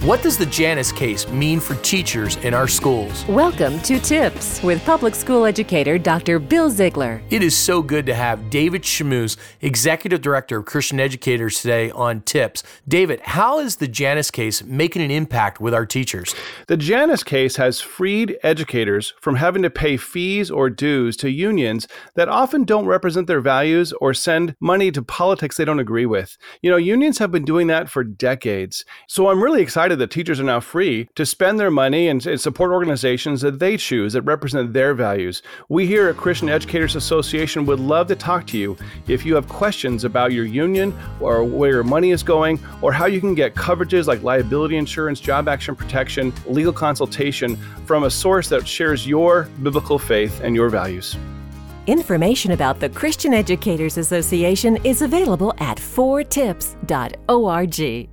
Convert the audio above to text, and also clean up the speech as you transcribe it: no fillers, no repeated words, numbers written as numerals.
What does the Janus case mean for teachers in our schools? Welcome to Tips with public school educator Dr. Bill Ziegler. It is so good to have David Shamoose, Executive Director of Christian Educators, today on Tips. David, how is the Janus case making an impact with our teachers? The Janus case has freed educators from having to pay fees or dues to unions that often don't represent their values or send money to politics they don't agree with. Unions have been doing that for decades. So I'm really excited that teachers are now free to spend their money and support organizations that they choose that represent their values. We here at Christian Educators Association would love to talk to you if you have questions about your union or where your money is going or how you can get coverages like liability insurance, job action protection, legal consultation from a source that shares your biblical faith and your values. Information about the Christian Educators Association is available at 4tips.org.